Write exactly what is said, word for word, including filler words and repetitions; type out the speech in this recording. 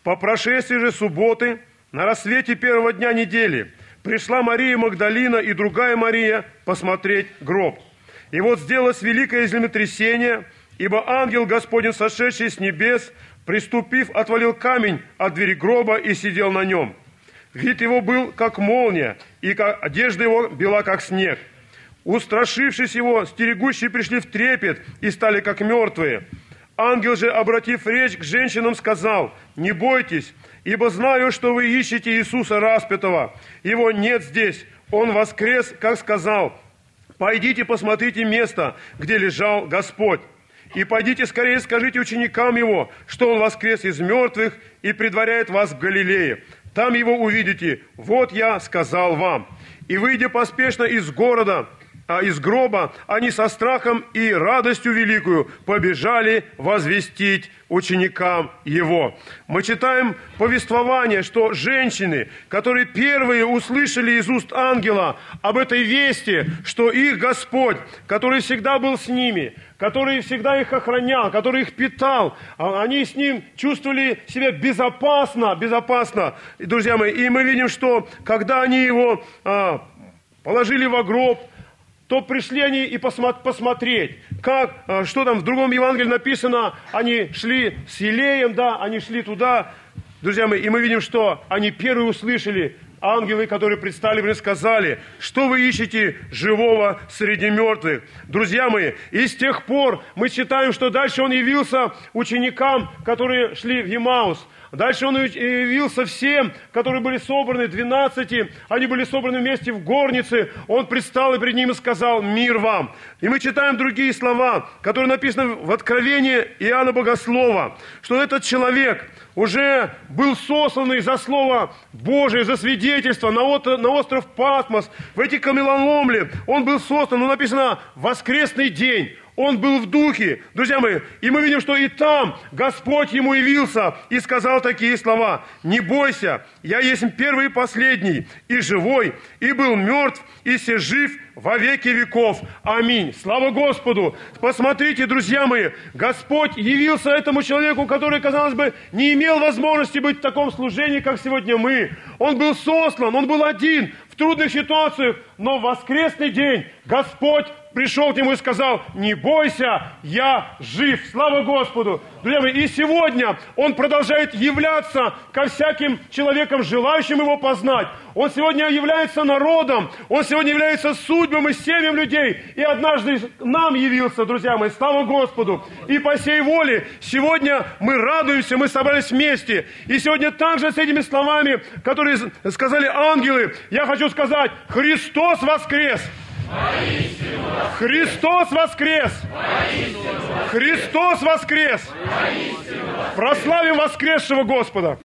По прошествии же субботы, на рассвете первого дня недели, пришла Мария Магдалина и другая Мария посмотреть гроб. И вот сделалось великое землетрясение, ибо ангел Господень, сошедший с небес, приступив, отвалил камень от двери гроба и сидел на нем. Вид его был, как молния, и как одежда его бела, как снег. Устрашившись его, стерегущие пришли в трепет и стали, как мертвые. Ангел же, обратив речь к женщинам, сказал: «Не бойтесь, ибо знаю, что вы ищете Иисуса распятого. Его нет здесь, Он воскрес, как сказал. Пойдите, посмотрите место, где лежал Господь. И пойдите скорее, скажите ученикам Его, что Он воскрес из мертвых и предваряет вас в Галилее. Там Его увидите. Вот я сказал вам». И, выйдя поспешно из города, а из гроба, они со страхом и радостью великую побежали возвестить ученикам Его. Мы читаем повествование, что женщины, которые первые услышали из уст ангела об этой вести, что их Господь, который всегда был с ними, который всегда их охранял, который их питал, они с Ним чувствовали себя безопасно, безопасно, друзья мои. И мы видим, что когда они Его а, положили во гроб, то пришли они и посмотреть, как, что там в другом Евангелии написано, они шли с елеем, да, они шли туда, друзья мои, и мы видим, что они первые услышали, ангелы, которые предстали, мне сказали: что вы ищете живого среди мертвых. Друзья мои, и с тех пор мы читаем, что дальше Он явился ученикам, которые шли в Емаус. Дальше Он явился всем, которые были собраны, двенадцати, они были собраны вместе в горнице. Он предстал и перед ними сказал: «Мир вам». И мы читаем другие слова, которые написаны в Откровении Иоанна Богослова, что этот человек уже был сосланный за Слово Божие, за свидетельство на остров Патмос, в эти каменоломни. Он был сослан, ну написано, воскресный день. Он был в духе, друзья мои, и мы видим, что и там Господь ему явился и сказал такие слова: «Не бойся, я есть первый и последний, и живой, и был мертв, и се жив во веки веков. Аминь». Слава Господу! Посмотрите, друзья мои, Господь явился этому человеку, который, казалось бы, не имел возможности быть в таком служении, как сегодня мы. Он был сослан, он был один в трудных ситуациях, но в воскресный день Господь пришел к нему и сказал: «Не бойся, я жив». Слава Господу! Друзья мои, и сегодня Он продолжает являться ко всяким человекам, желающим Его познать. Он сегодня является народом, Он сегодня является судьбам и семьям людей. И однажды нам явился, друзья мои, слава Господу! И по сей воле сегодня мы радуемся, мы собрались вместе. И сегодня также с этими словами, которые сказали ангелы, я хочу сказать: Христос воскрес! Христос воскрес! Христос воскрес! Прославим воскресшего Господа!